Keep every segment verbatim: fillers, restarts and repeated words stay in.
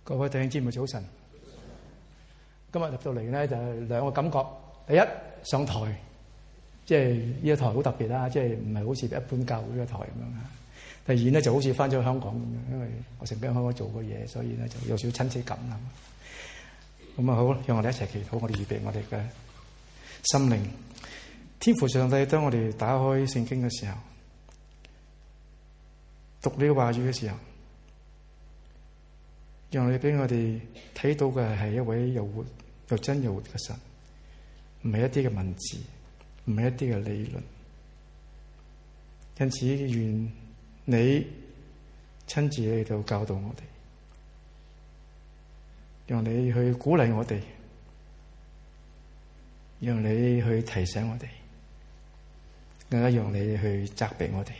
各位弟兄姊妹早晨，今日入到嚟咧就係兩個感覺。第一，上台，即係呢個台好特別啦，即係唔係好似一般教會嘅台咁樣啊。第二咧就好似翻咗香港咁樣，因為我曾經喺香港做過嘢，所以咧就有少少親切感啦。咁啊好，讓我哋一齊祈禱，我哋預備我哋嘅心靈。天父上帝，當我哋打開聖經嘅時候，讀呢個話語嘅時候，讓你俾我哋睇到嘅係一位又活又真又活嘅神，唔係一啲嘅文字，唔係一啲嘅理論。因此願你親自嚟到教導我哋，讓你去鼓勵我哋，讓你去提醒我哋，更加讓你去責備我哋，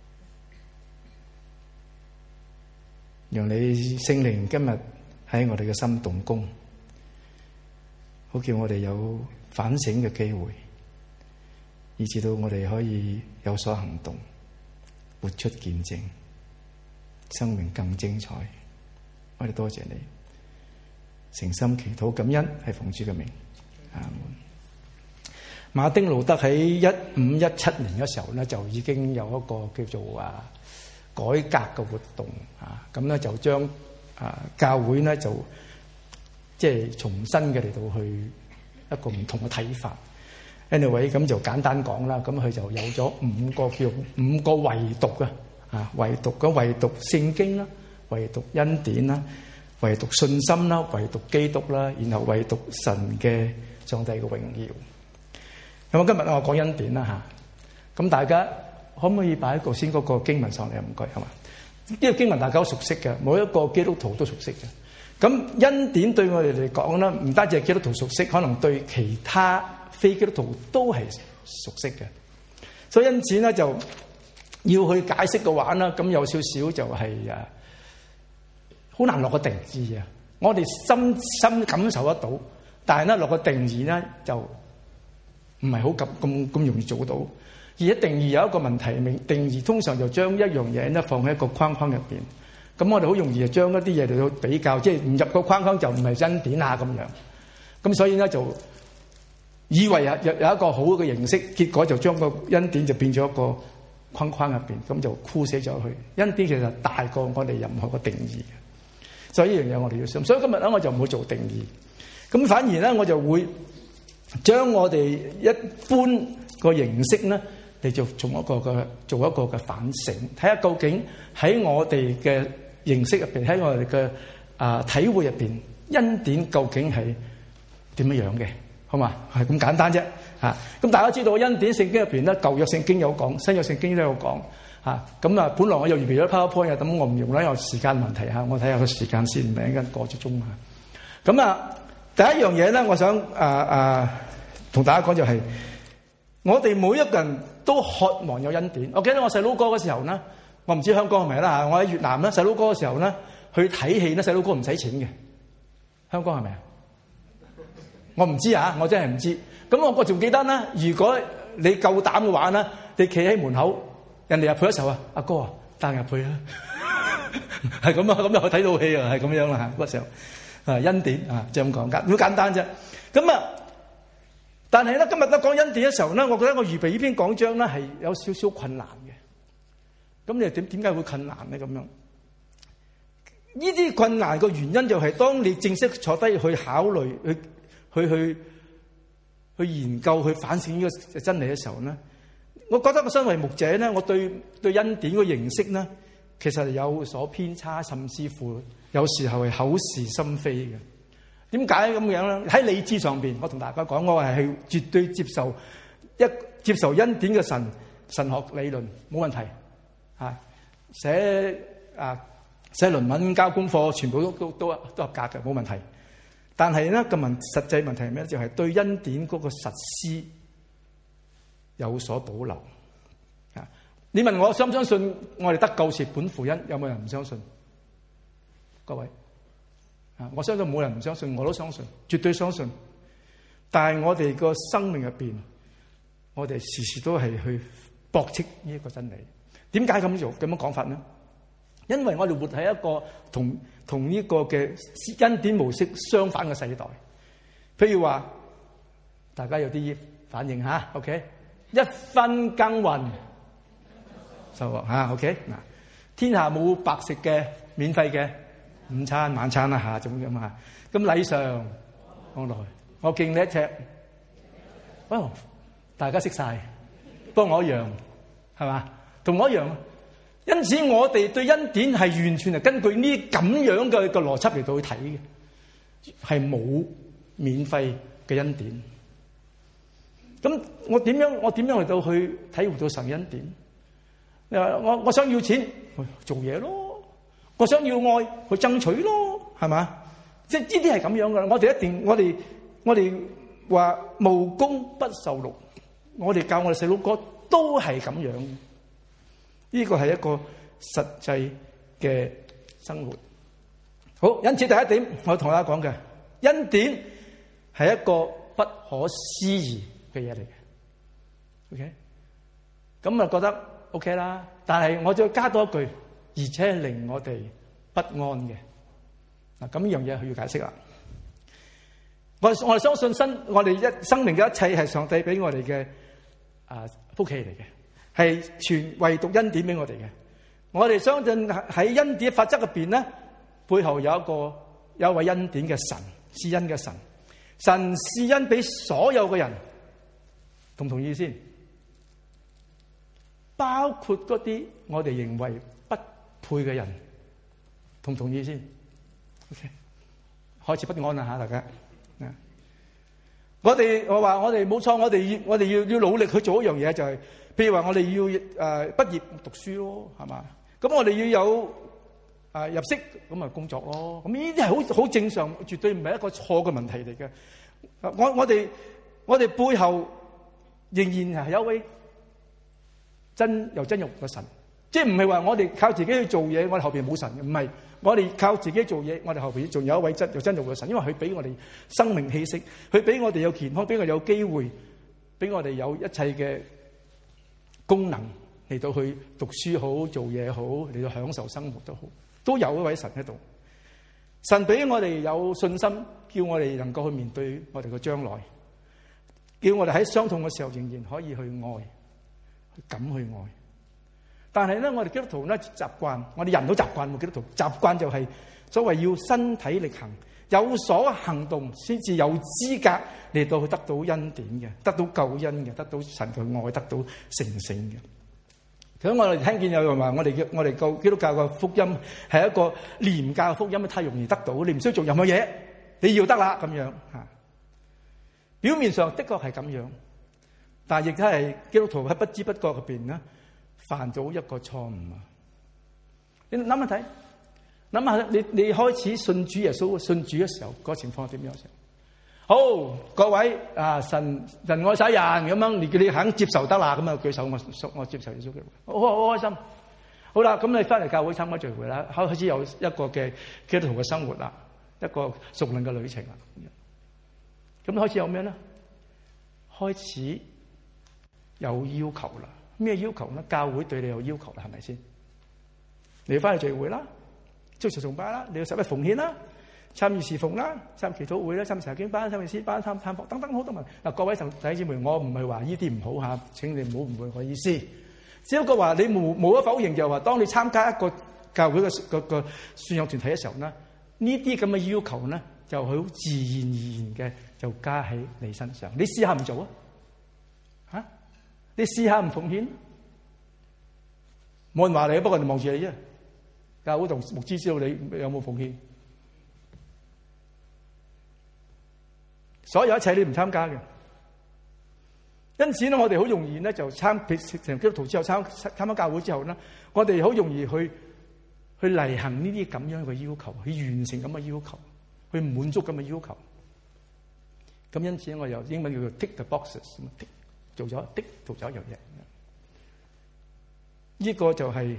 讓你聖靈今日喺我哋嘅心動工，好叫我哋有反省嘅機會，以至到我哋可以有所行動，活出見證，生命更精彩。我哋多謝你，誠心祈禱感恩，係奉主嘅名。阿門。馬丁路德喺一五一七年嘅時候咧，就已經有一個叫做啊改革嘅活動啊，咁咧就將啊教會咧就即係重新嘅嚟到去一個唔同嘅睇法。anyway 咁就簡單講啦，咁佢就有咗五個叫五個唯獨嘅啊，唯獨嘅唯獨聖經啦，唯獨恩典啦，唯獨信心啦，唯獨基督啦，然後唯獨神嘅上帝嘅榮耀。咁今日我講恩典啦嚇，咁大家可唔可以擺一個先嗰個經文上嚟啊？唔該，係嘛？呢個經文大家都熟悉嘅，每一個基督徒都熟悉嘅。咁恩典對我哋嚟講咧，唔單止係基督徒熟悉，可能對其他非基督徒都係熟悉嘅。所以因此咧，就要去解釋嘅話咧，咁有少少就係誒好難落個定義啊。我哋深深感受得到，但係咧落個定義咧就唔係好咁咁咁容易做到。而一定義有一個問題，定義通常就將一樣嘢咧放喺一個框框入邊。咁我哋好容易就將一啲嘢嚟到比較，即係唔入個框框就唔係恩典啊咁樣。咁所以咧就以為有有有一個好嘅形式，結果就將個恩典就變咗一個框框入邊，咁就箍死咗佢。恩典其實大過我哋任何個定義嘅，所以呢樣嘢我哋要想。所以今日咧我就唔會做定義，咁反而咧我就會將我哋一般個形式咧，嚟做做一個嘅做一個嘅反省，睇下究竟喺我哋嘅認識入邊，喺我哋嘅啊體會入邊，恩典究竟係點樣樣嘅，好嘛？係咁簡單啫嚇。咁大家知道恩典聖經入邊咧，舊約聖經有講，新約聖經都有講嚇。咁啊，本來我又預備咗 PowerPoint 咁我唔用啦，因為時間問題嚇。我睇下個時間先，唔係一陣過咗鐘嚇。咁啊，第一樣嘢咧，我想啊啊同大家講就係，我哋每一個人都渴望有恩典。我記得我細佬哥嘅時候咧，我唔知香港係咪啦嚇。我喺越南咧，細佬哥嘅時候咧，去睇戲咧，細佬哥唔使錢嘅。香港係咪啊？我唔知啊，我真係唔知。咁我我仲記得啦，如果你夠膽嘅話咧，你企喺門口，人哋入去嘅時候啊，阿哥啊，帶入去啦，係咁啊，咁又睇到戲啊，係咁樣啦嚇。嗰時候啊，恩典啊，就咁講㗎，好簡單啫。咁啊，但係咧，今日咧講恩典嘅時候咧，我覺得我預備呢篇講章咧係有少少困難嘅。咁你點點解會困難咧？咁樣呢啲困難嘅原因就係當你正式坐低去考慮、去去去去研究、去反省呢個真理嘅時候咧，我覺得我身為牧者咧，我對對恩典嘅認識咧，其實有所偏差，甚至乎有時候係口是心非嘅。點解咁樣咧？喺理智上邊，我同大家講，我係係絕對接受一接受恩典嘅神神學理論，冇問題嚇。寫啊寫論文、交功課，全部都都都都合格嘅，冇問題。但係咧個問實際問題係咩？就係對恩典嗰個實施有所保留啊！你問我相唔相信我哋得救是本乎恩？有冇人唔相信？各位啊，我相信冇人唔相信，我都相信，絕對相信。但係我哋個生命入邊，我哋時時都係去駁斥呢一個真理。點解咁做咁樣講法呢？ 因為我哋活喺一個同同呢個嘅恩典模式相反嘅世代。譬如話，大家有啲反應吓 ，OK？ 一分耕耘收穫吓 ，OK？ 嗱，天下冇白食嘅免費嘅午餐晚餐啦吓，咁樣啊。咁禮上往來，我敬你一尺，哦，大家識晒，幫我一樣，係嘛？同我一樣。因此，我哋對恩典係完全係根據呢咁樣嘅個邏輯嚟到去睇嘅，係冇免費嘅恩典。咁我點樣？我點樣嚟到去體會到神恩典？你話我我想要錢，做嘢咯；我想要愛，去爭取咯，係嘛？即係呢啲係咁樣噶。我哋一定，我哋我哋話無功不受祿，我哋教我哋細佬哥都係咁樣。呢個係一個實際嘅生活。好，因此第一點，我同大家講嘅恩典係一個不可思議嘅嘢嚟嘅。OK，咁啊覺得 OK 啦。但係我再加多一句，而且令我哋不安嘅嗱。咁呢樣嘢佢要解釋啦。我我哋相信生我哋一生命嘅一切係上帝俾我哋嘅啊福氣嚟嘅。係全唯獨恩典俾我哋嘅，我哋相信喺恩典法則入邊咧，背後有一個有一位恩典嘅神，施恩嘅神，神施恩俾所有嘅人，同唔同意先？包括嗰啲我哋認為不配嘅人，同唔同意先 ？OK， 開始不安啦吓，大家。我哋我話我哋冇錯，我哋要我哋要要努力去做一樣嘢，就係。譬如話我哋要誒畢業讀書咯，係嘛？咁我哋要有誒入息，咁啊工作咯。咁呢啲係好好正常，絕對唔係一個錯嘅問題嚟嘅。我我哋我哋背後仍然係有一位真又真又活嘅神，即係唔係話我哋靠自己去做嘢，我哋後邊冇神嘅，唔係我哋靠自己做嘢，我哋後邊仲有一位真又真又活嘅神，因為佢俾我哋生命氣息，佢俾我哋有健康，俾我哋有機會，俾我哋有一切嘅功能嚟到去讀書好，做嘢好，嚟到享受生活都好，都有一位神喺度。神俾我哋有信心，叫我哋能夠去面對我哋嘅將來，叫我哋喺傷痛嘅時候仍然可以去愛，去敢去愛。但係咧，我哋基督徒咧習慣，我哋人都習慣，基督徒習慣就係所謂要身體力行，有所行動，先至有資格嚟到去得到恩典嘅，得到救恩嘅，得到神嘅愛，得到成聖嘅。咁我哋聽見有人話，我哋嘅我哋個基督教嘅福音係一個廉價嘅福音，太容易得到，你唔需要做任何嘢，你要得啦咁樣吓。表面上的確係咁樣，但係亦都係基督徒喺不知不覺入邊咧犯咗一個錯誤啊！你諗下睇。諗下你你開始信主耶穌信主嘅時候，嗰個情況係點樣？好，各位啊，神神愛世人咁樣，你你肯接受得啦，咁啊舉手，我我接受耶穌基督，好好開心。好啦，咁你翻嚟教會參加聚會啦，開始有一個嘅基督徒嘅生活啦，一個屬靈嘅旅程啦。咁開始有咩咧？開始有要求啦。咩要求咧？教會對你有要求啦，係咪先？你翻去聚會啦。做朝崇拜啦，你要十一奉獻啦，參與侍奉啦，參與祈禱會啦，參與查經班、參與詩班、參探訪等等好多問題。嗱，各位弟兄姊妹，我唔係話呢啲唔好吓，請你唔好誤會我意思。只不過話你無無可否認，就係話當你參加一個教會嘅個個信仰團體嘅時候咧，呢啲咁嘅要求咧，就好自然而然嘅就加喺你身上。你試下唔做啊？吓，你試下唔奉獻，冇人話你，不過人望住你啫。教會同牧師知道你有冇奉獻，所有一切你唔參加嘅。因此咧，我哋好容易咧就參成基督徒之後參參加教會之後咧，我哋好容易去去履行呢啲咁樣嘅要求，去完成咁嘅要求，去滿足咁嘅要求。咁因此我由英文叫做 tick the boxes， 做咗 tick 做咗一樣嘢。呢個就係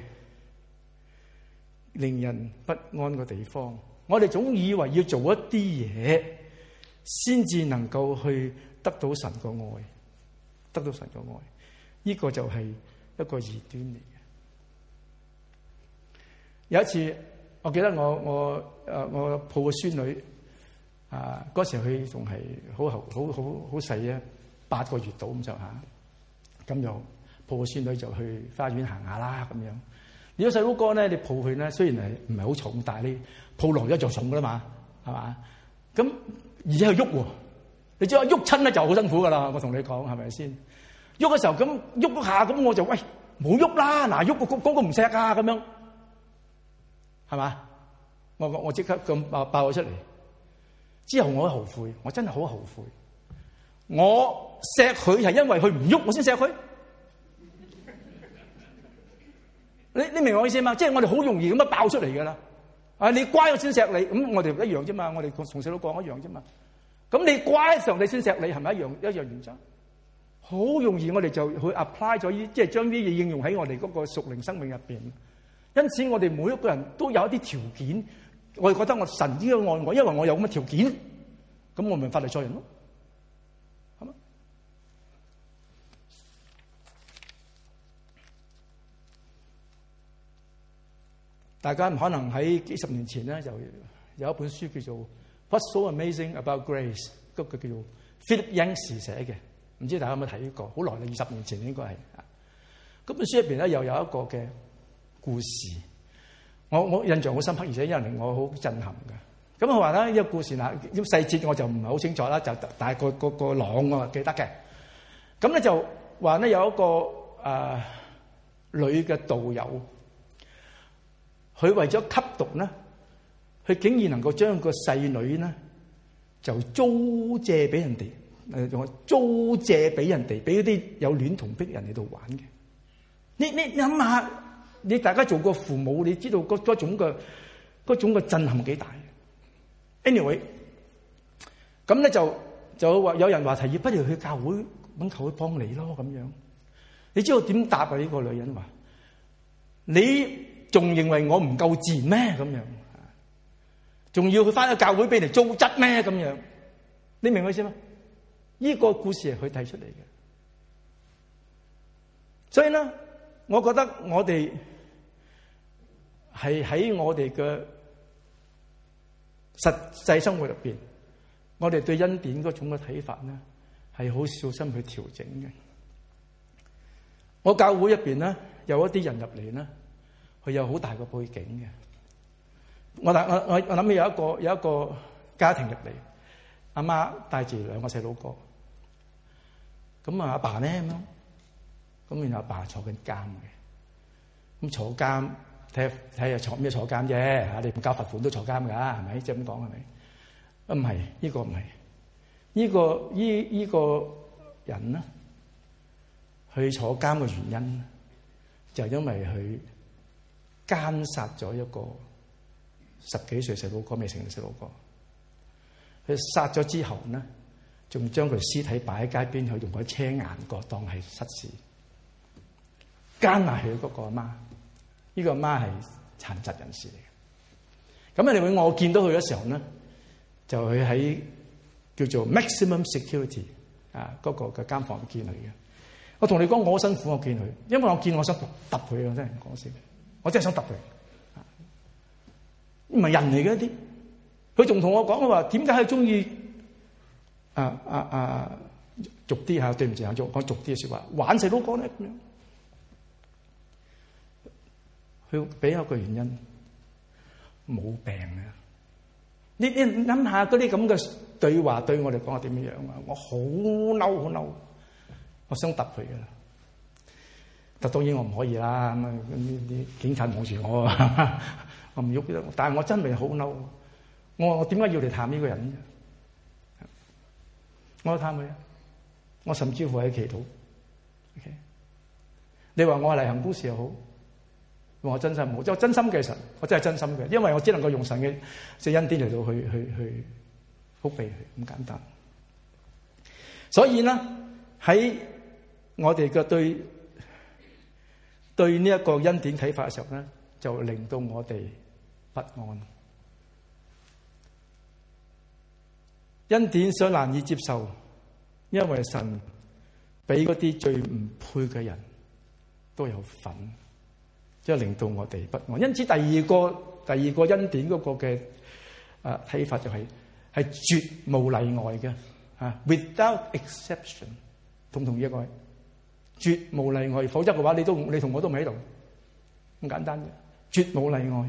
令人不安嘅地方。我哋總以為要做一啲嘢，先至能夠去得到神嘅愛，得到神嘅愛。呢個就係一個異端嚟嘅。 有一次，我記得我我誒我抱個孫女啊，嗰時佢仲係好好好好好細啊，八個月到咁就嚇，咁就抱個孫女就去花園行下啦咁樣。如果細佬哥咧，你抱佢咧，雖然係唔係好重，但係你抱落咗就重噶啦嘛，係嘛？咁而且係喐喎，你知啊，喐親咧就好辛苦噶啦。我同你講係咪先？喐嘅時候咁喐下，咁我就喂冇喐啦，嗱喐個嗰嗰個唔錫啊咁樣，係嘛？我我我即刻咁爆爆咗出嚟，之後我後悔，我真係好後悔。我錫佢係因為佢唔喐，我先錫佢。你你明我意思嘛？即係我哋好容易咁樣爆出嚟噶啦。啊，你乖我先錫你，咁我哋一樣啫嘛。我哋從細都講一樣啫嘛。咁你乖嘅時候你先錫你，係咪一樣一樣原則？好容易我哋就去 apply 咗呢，即係將啲嘢應用喺我哋嗰個屬靈生命入邊。因此我哋每一個人都有一啲條件，我哋覺得我神應該愛我，因為我有咁嘅條件，咁我咪法利賽人咯，係嘛？大家可能喺幾十年前咧，就有一本書叫做《What's So Amazing About Grace》，嗰個叫做 Philip Yancey 寫嘅，唔知大家有冇睇過？好耐啦，二十年前應該係。嗰本書入邊咧，又有一個嘅故事，我我印象好深刻，而且因為令我好震撼嘅。咁佢話咧，呢個故事嗱，啲細節我就唔係好清楚啦，就大概個個個朗我記得嘅。咁咧就話咧有一個誒、呃、女嘅導遊。佢為咗吸毒咧，佢竟然能夠將個細女咧就租借俾人哋，誒用租借俾人哋，俾啲有戀童癖人喺度玩嘅。你你諗下，你大家做過父母，你知道嗰嗰種嘅嗰種嘅震撼幾大 ？Anyway， 咁咧就就話有人話提議，不如去教會揾教會幫你咯咁樣。你知道點答啊？呢個女人話：你仲認為我唔夠自然咩？咁樣，仲要去翻個教會俾你糟質咩？咁樣，你明我意思嗎？呢個故事係佢提出嚟嘅，所以咧，我覺得我哋係喺我哋嘅實際生活入邊，我哋對恩典嗰種嘅睇法咧，係好小心去調整嘅。我教會入邊咧，有一啲人入嚟咧。佢有好大個背景嘅，我我我我諗起有一個有一個家庭入嚟，阿媽帶住兩個細佬哥，咁啊阿爸咧咁樣，咁然後阿爸坐緊監嘅，咁坐監睇下睇下坐咩坐監啫嚇，你唔交罰款都坐監㗎，係咪？即係咁講係咪？啊唔係，呢個唔係，呢個呢呢個人咧，佢坐監嘅原因就係因為佢姦殺咗一個十幾歲細佬哥，未成年細佬哥。佢殺咗之後呢，仲將佢屍體擺喺街邊，佢用個車硬角當係失事，姦埋佢嗰個阿媽。呢、這個阿媽係殘疾人士嚟嘅。咁啊，你會我見到佢嘅時候呢，就佢喺叫做 maximum security 啊嗰個嘅監房見佢嘅。我同你講，我好辛苦，我見佢，因為我見我想揼佢啊，真係唔講笑。我真係想揼佢，唔係人嚟嘅一啲。佢仲同我講，我話點解佢中意啊啊啊俗啲嚇？對唔住啊，講俗啲嘅説話，玩細佬哥咧咁樣。佢俾一個原因，冇病啊！你你諗下嗰啲咁嘅對話對我哋講係點樣啊？我好嬲，好嬲，我想揼佢㗎啦。但當然我唔可以啦，咁啊啲警察望住我，我唔喐得。但係我真係好嬲，我我點解要嚟探呢個人？我去探佢啊！我甚至乎喺祈禱。Okay? 你話我係例行公事又好，我真心冇，即係真心嘅神，我真係真心嘅，因為我只能夠用神嘅聖恩典嚟到去去去覆庇佢，咁簡單。所以咧喺我哋嘅對。對呢一個恩典睇法嘅時候咧，就令到我哋不安。恩典所難以接受，因為神俾嗰啲最唔配嘅人都有份。 即係令到我哋不安。因此第二個第二個恩典嗰個嘅啊睇法就係係絕無例外嘅啊 ，without exception， 同唔同意啊？各位，絕無例外，否則嘅話你都你同我都唔喺度，咁簡單嘅，絕無例外。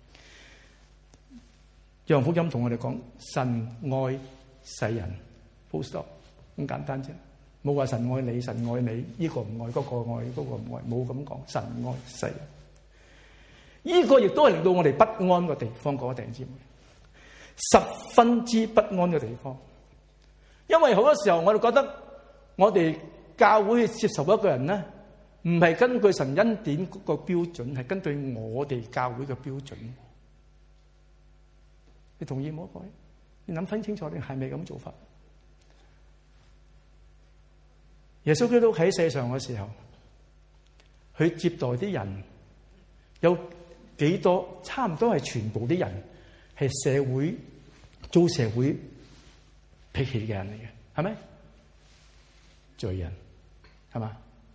約翰福音同我哋講，神愛世人 full stop， 咁簡單啫，冇話神愛你，神愛你，呢個唔愛，嗰個愛，嗰個唔愛，冇咁講。神愛世人，呢個亦都係令到我哋不安嘅地方，嗰個弟兄姊妹，十分之不安嘅地方。因為好多時候我哋覺得，我哋教會去接受一個人咧，唔係根據神恩典嗰個標準，係根據我哋教會嘅標準。你同意冇？各位，你諗分清楚，你係咪咁做法？耶穌基督喺世上嘅時候，佢接待啲人有幾多？差唔多係全部啲人係社會遭社會鄙棄嘅人嚟嘅，係咪？罪人係嘛？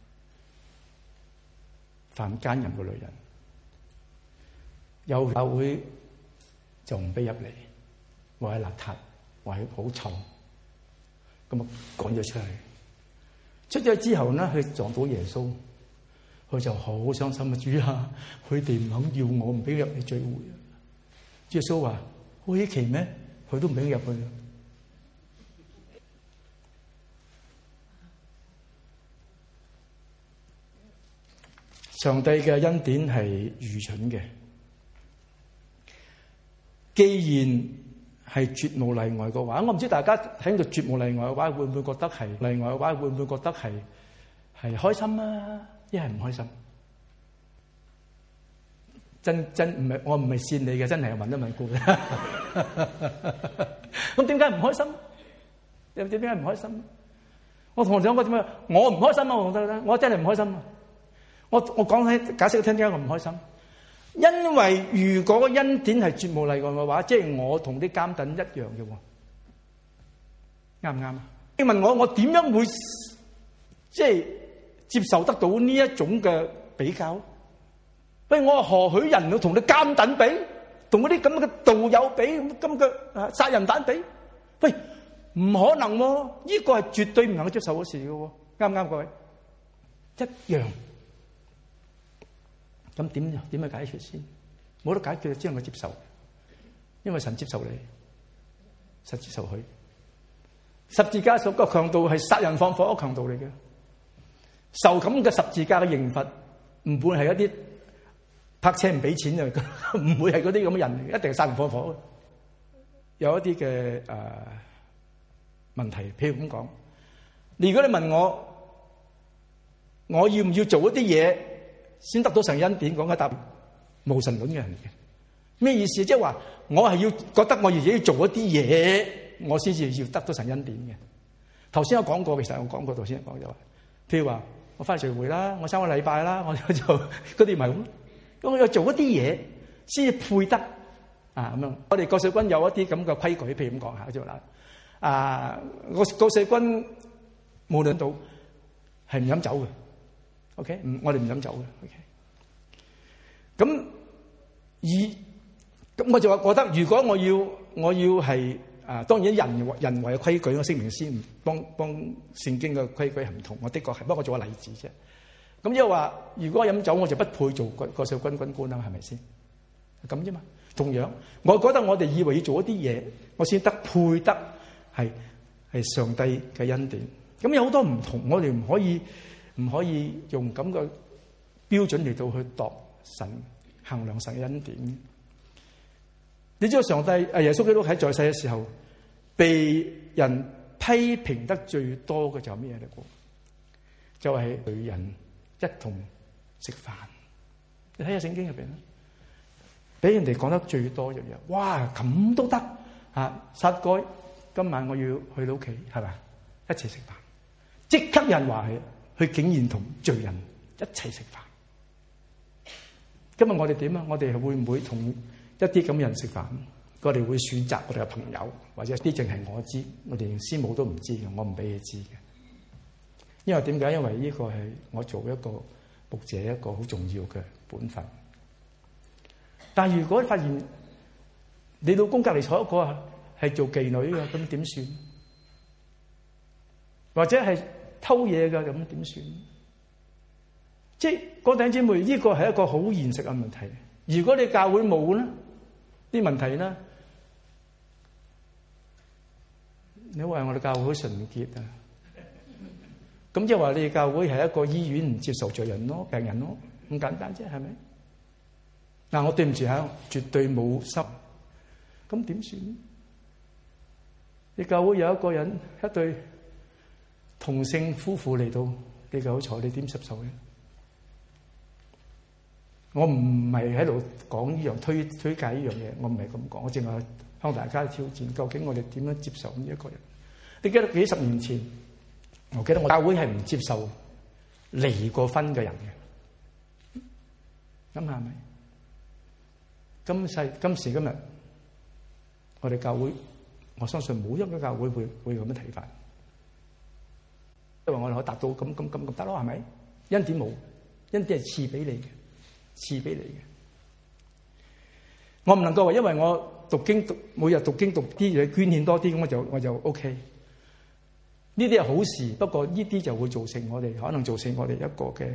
犯奸淫嘅女人，有教會就唔俾入嚟，話係邋遢，話係好臭，咁啊趕咗出去。出咗之後咧，佢撞到耶穌，佢就好傷心啊！主啊，佢哋唔肯要我，唔俾入嚟聚會啊！耶穌話：好稀奇咩？佢都唔俾入去。上帝嘅恩典係愚蠢嘅。既然係絕無例外嘅話，我唔知大家喺度絕無例外嘅話，會唔會覺得係例外嘅話，會唔會覺得係係開心啊？一係唔開心？真真唔係，我唔係扇你嘅，真係問一問故嘅。咁點解唔開心？又點解唔開心？我同我講過點解？我唔開心啊！我覺得我真係唔開心啊！我我講起解釋聽點解我唔開心？因為如果恩典係絕無例外嘅話，即係我同啲監躉一樣嘅喎，啱唔啱啊？你問我，我點樣會即係接受得到呢一種嘅比較？喂，我何許人要同啲監躉比，同嗰啲咁嘅道友比，咁嘅殺人犯比？喂，唔可能喎！呢個係絕對唔能夠接受嘅事嘅喎，啱唔啱各位？一樣。咁點點去解決先？冇得解決，只能夠接受，因為神接受你，神接受佢。十字架所個強度係殺人放火嘅強度嚟嘅，受咁嘅十字架嘅刑罰，唔會係一啲泊車唔俾錢嘅，唔會係嗰啲咁嘅人嚟，一定係殺人放火嘅。有一啲嘅誒問題，譬如咁講，如果你問我，我要唔要做一啲嘢？先得到神恩典，講嘅答無神論嘅人嘅咩意思？即係話我係要覺得我自己要做一啲嘢，我先至要得到神恩典嘅。頭先我講過，其實我講過，頭先講就話，譬如話我翻嚟聚會啦，我三個禮拜啦，我就嗰啲唔係咁，咁我要做一啲嘢先至配得啊咁樣。我哋國稅軍有一啲咁嘅規矩，譬如咁講下，就話啊，我國稅軍無論到係唔飲酒嘅。OK，唔，我哋唔飲酒嘅。OK，咁而咁我就話覺得，如果我要我要係啊，當然人人為嘅規矩，我聲明先，幫幫聖經嘅規矩係唔同。我的確係，不過我做個例子啫。咁即係話，如果飲酒，我就不配做國國稅軍軍官啦，係咪先？咁啫嘛。同樣，我覺得我哋以為要做一啲嘢，我先得配得係係上帝嘅恩典。咁有好多唔同，我哋唔可以。唔可以用咁嘅標準嚟到去度神衡量神嘅恩典。你知道上帝誒耶穌基督喺在世嘅時候，被人批評得最多嘅就係咩嘢咧？就係與人一同食飯。你睇下聖經入邊啦，俾人哋講得最多嘅嘢，哇咁都得啊！撒該，今晚我要去你屋企，係咪一齊食飯？即刻有人話係。佢竟然同罪人一齊食飯。今日我哋點啊？我哋會唔會同一啲咁嘅人食飯？我哋會選擇我哋嘅朋友，或者啲淨係我知，我哋連師母都唔知嘅，我唔俾佢知嘅。因為點解？因為呢個係我做一個牧者一個好重要嘅本分。但係如果發現你老公隔離坐一個係做妓女嘅，咁點算？或者係偷嘢嘅，咁點算？即係各位弟兄姊妹，呢個係一個好現實嘅問題。如果你教會冇咧，啲問題咧，你話我哋教會好純潔啊？咁即係話你哋教會係一個醫院，唔接受罪人咯、病人咯，咁簡單啫，係咪？嗱，我對唔住嚇，絕對冇濕，咁點算？你教會有一個人一對同性夫婦嚟到，你就好彩，你點接受咧？我唔係喺度講呢樣推推介呢樣嘢，我唔係咁講，我淨係向大家挑戰，究竟我哋點樣接受呢一個人？你記得幾十年前，我記得我教會係唔接受離過婚嘅人嘅，咁係咪？今世今時今日，我哋教會，我相信冇一個教會會會咁樣睇法，因為我哋可以達到咁咁咁咁得咯，係咪？恩典冇，恩典係賜俾你嘅。賜俾你嘅，我唔能夠話，因為我讀經讀每日讀經讀啲嘢，捐獻多啲，咁我就我就 OK。呢啲係好事，不過呢啲就會造成我哋可能造成我哋一個嘅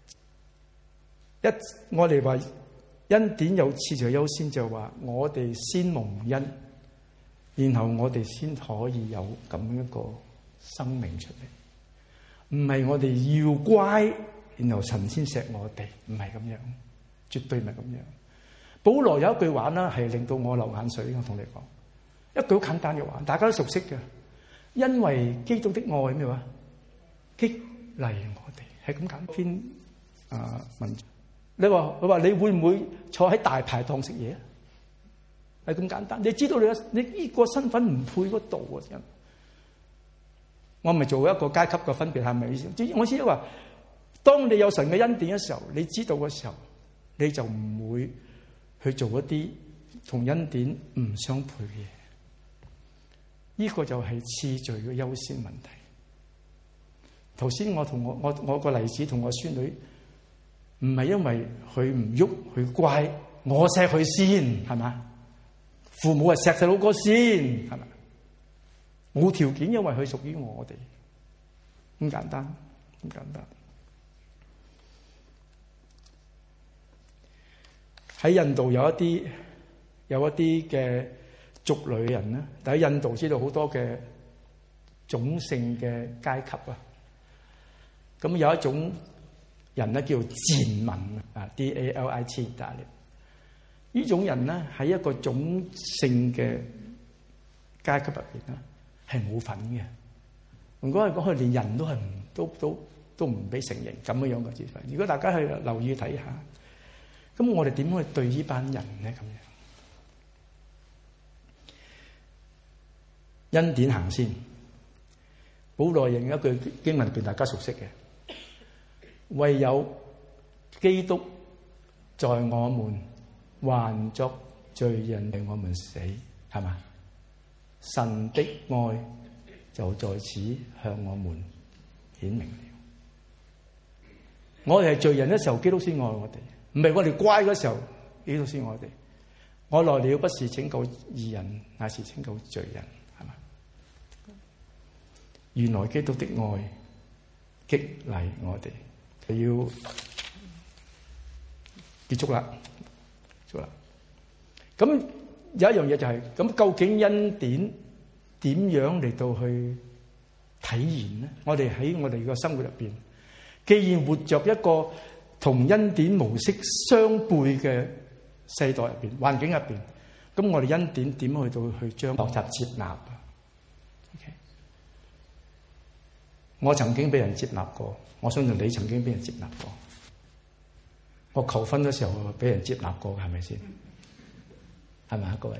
一，我哋話恩典有次序優先，就話我哋先蒙恩，然後我哋先可以有咁一個生命出嚟，唔係我哋要乖，然後神先錫我哋，唔係咁樣。絕對唔係咁樣。保羅有一句話啦，係令到我流眼水。我同你講一句好簡單嘅話，大家都熟悉嘅。因為基督的愛咩話激勵我哋，係咁簡篇啊文。你話佢話你會唔會坐喺大排檔食嘢啊？係咁簡單。你知道你你呢個身份唔配嗰度啊！我咪做一個階級嘅分別係咪意思？我意思話，當你有神嘅恩典嘅時候，你知道嘅時候，你就唔會去做一啲同恩典唔相配嘅嘢。呢個就係次序嘅優先問題。頭先我同我我我個例子同我孫女，唔係因為佢唔喐佢乖，我錫佢先係嘛？父母係錫細佬哥先係嘛？冇條件，因為佢屬於我哋，咁簡單，咁簡單。喺印度有一啲有一啲嘅族類人咧，但喺印度知道好多嘅種姓嘅階級啊。咁有一種人咧叫賤民啊 ，D A L I T， 呢種人咧喺一個種姓嘅階級入邊咧係冇份嘅。如果係講佢連人都係唔都都都唔俾承認咁樣樣嘅字份。如果大家去留意睇下。咁我哋點去對呢班人咧？咁樣恩典行先。保羅用一句經文，俾大家熟悉嘅：唯有基督在我們還作罪人，令我們死，係嘛？神的愛就在此向我們顯明了。我哋係罪人嘅時候，基督先愛我哋。唔係我哋乖嗰時候，基督先愛我哋。我來了不是拯救義人，乃是拯救罪人，係嘛？原來基督的愛激勵我哋，就要結束啦，結束啦。咁有一樣嘢就係、是，咁究竟恩典點樣嚟到去體現咧？我哋喺我哋個生活入邊，既然活着一個同恩典模式相悖嘅世代入邊、環境入邊，咁我哋恩典點去到去將學習接納啊 ？OK， 我曾經俾人接納過，我相信你曾經俾人接納過。我求婚嘅時候俾人接納過，係咪先？係咪啊，各位？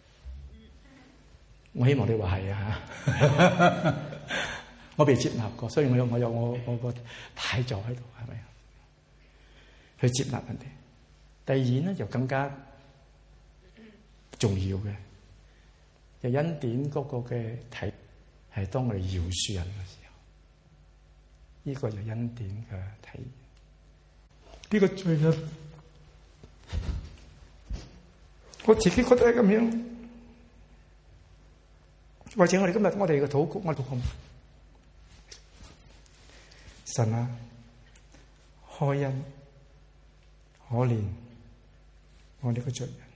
我希望你話係啊嚇！我被接納過，所以我有我有我我個態度喺度，係咪？去接納人哋。第二咧就更加重要嘅，就恩典嗰個嘅體係當我哋饒恕人嘅時候，呢個就恩典嘅體。 呢個罪人，我自己覺得係咁樣。或者我哋今日我哋嘅禱告，我哋禱告，神啊，開恩可憐我呢個罪人。